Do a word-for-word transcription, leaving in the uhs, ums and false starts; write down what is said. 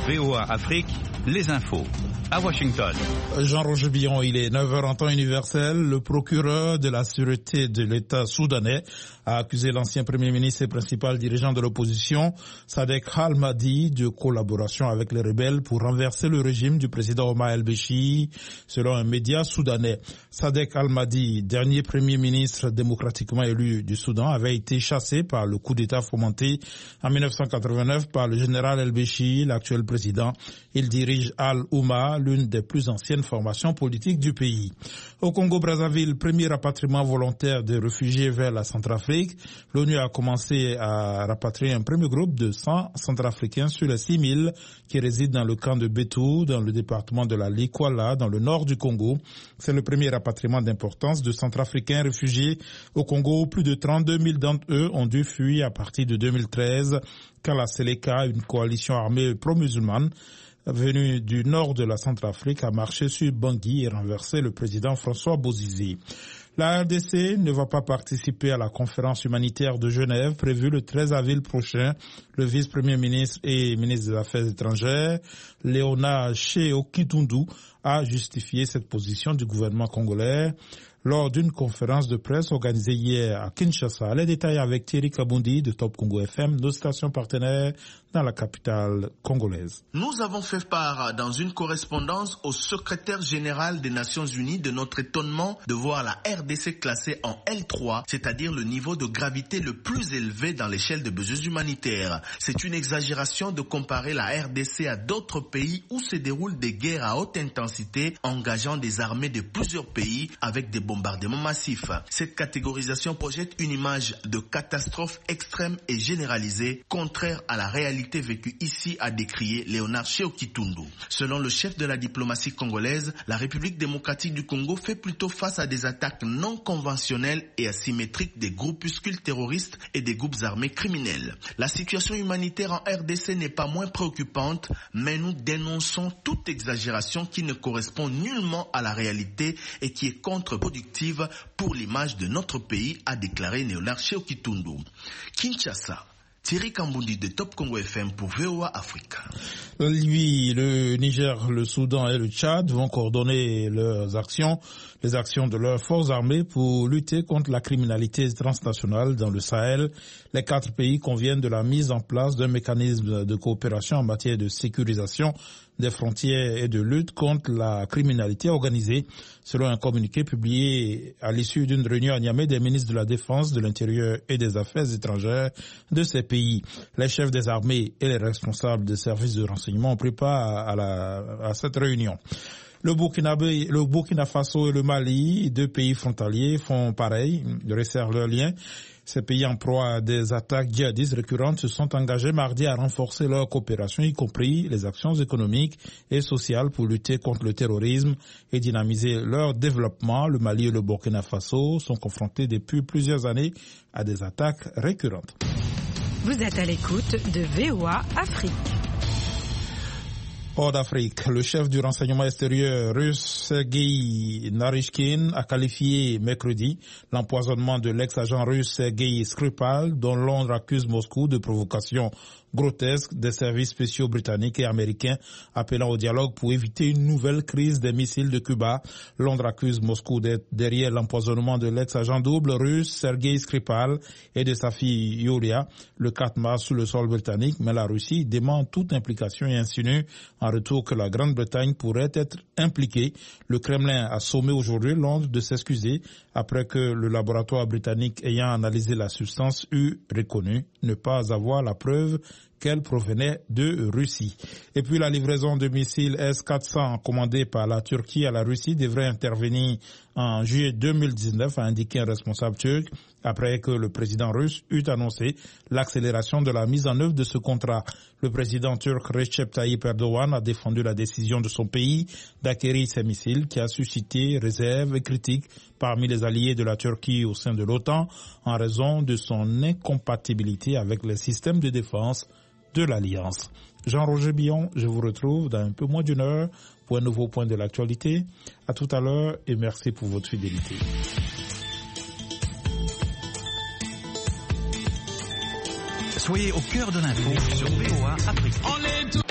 V O A Afrique, les infos. À Washington. Jean-Roger Billon, il est neuf heures en temps universel. Le procureur de la sûreté de l'État soudanais a accusé l'ancien Premier ministre et principal dirigeant de l'opposition, Sadek Al-Mahdi, de collaboration avec les rebelles pour renverser le régime du président Omar el-Béchir, selon un média soudanais. Sadek Al-Mahdi, dernier Premier ministre démocratiquement élu du Soudan, avait été chassé par le coup d'État fomenté en mille neuf cent quatre-vingt-neuf par le général el-Béchir, l'actuel président. Il dirige Al-Ouma, l'une des plus anciennes formations politiques du pays. Au Congo-Brazzaville, premier rapatriement volontaire de réfugiés vers la Centrafrique, l'ONU a commencé à rapatrier un premier groupe de cent Centrafricains sur les six mille qui résident dans le camp de Betou, dans le département de la Likwala, dans le nord du Congo. C'est le premier rapatriement d'importance de Centrafricains réfugiés au Congo. Plus de trente-deux mille d'entre eux ont dû fuir à partir de deux mille treize, quand la Seleka, une coalition armée pro-musulmane, venu du nord de la Centrafrique, a marché sur Bangui et renversé le président François Bozizé. La R D C ne va pas participer à la conférence humanitaire de Genève prévue le treize avril prochain. Le vice-premier ministre et ministre des Affaires étrangères, Léona Tché-Okitundu, a justifié cette position du gouvernement congolais lors d'une conférence de presse organisée hier à Kinshasa. Les détails avec Thierry Kabundi de Top Congo F M, nos stations partenaires dans la capitale congolaise. Nous avons fait part dans une correspondance au secrétaire général des Nations Unies de notre étonnement de voir la R D C classée en L trois, c'est-à-dire le niveau de gravité le plus élevé dans l'échelle de besoins humanitaires. C'est une exagération de comparer la R D C à d'autres pays où se déroulent des guerres à haute intensité engageant des armées de plusieurs pays avec des bombardements massifs. Cette catégorisation projette une image de catastrophe extrême et généralisée, contraire à la réalité vécue ici, a décrié Léonard Tché-Okitundu. Selon le chef de la diplomatie congolaise, la République démocratique du Congo fait plutôt face à des attaques non conventionnelles et asymétriques des groupuscules terroristes et des groupes armés criminels. La situation humanitaire en R D C n'est pas moins préoccupante, mais nous dénonçons toute exagération qui ne correspond nullement à la réalité et qui est contre-productive pour l'image de notre pays, a déclaré Léonard Tché-Okitundu. Kinshasa. Thierry Kambundi de Top Congo F M pour V O A Afrique. La Libye, le Niger, le Soudan et le Tchad vont coordonner leurs actions, les actions de leurs forces armées pour lutter contre la criminalité transnationale dans le Sahel. Les quatre pays conviennent de la mise en place d'un mécanisme de coopération en matière de sécurisation des frontières et de lutte contre la criminalité organisée, selon un communiqué publié à l'issue d'une réunion à Niamey des ministres de la Défense, de l'Intérieur et des Affaires étrangères de ces pays. Les chefs des armées et les responsables des services de renseignement ont pris part à, la, à cette réunion. Le Burkina, le Burkina Faso et le Mali, deux pays frontaliers, font pareil, resserrent leurs liens. Ces pays en proie à des attaques djihadistes récurrentes se sont engagés mardi à renforcer leur coopération, y compris les actions économiques et sociales pour lutter contre le terrorisme et dynamiser leur développement. Le Mali et le Burkina Faso sont confrontés depuis plusieurs années à des attaques récurrentes. Vous êtes à l'écoute de V O A Afrique. Hors d'Afrique, le chef du renseignement extérieur russe Sergei Narishkin a qualifié mercredi l'empoisonnement de l'ex-agent russe Sergei Skripal, dont Londres accuse Moscou de provocation grotesque des services spéciaux britanniques et américains, appelant au dialogue pour éviter une nouvelle crise des missiles de Cuba. Londres accuse Moscou d'être derrière l'empoisonnement de l'ex-agent double russe Sergei Skripal et de sa fille Yulia le quatre mars sous le sol britannique, mais la Russie dément toute implication et insinue en retour que la Grande-Bretagne pourrait être impliquée. Le Kremlin a sommé aujourd'hui Londres de s'excuser après que le laboratoire britannique ayant analysé la substance eut reconnu ne pas avoir la preuve qu'elle provenait de Russie. Et puis la livraison de missiles S quatre cents commandés par la Turquie à la Russie devrait intervenir en juillet deux mille dix-neuf, a indiqué un responsable turc, après que le président russe eut annoncé l'accélération de la mise en œuvre de ce contrat. Le président turc Recep Tayyip Erdogan a défendu la décision de son pays d'acquérir ces missiles, qui a suscité réserves et critiques parmi les alliés de la Turquie au sein de l'OTAN en raison de son incompatibilité avec les systèmes de défense de l'Alliance. Jean-Roger Billon, je vous retrouve dans un peu moins d'une heure pour un nouveau point de l'actualité. À tout à l'heure et merci pour votre fidélité. Soyez au cœur de l'info sur V O A Afrique.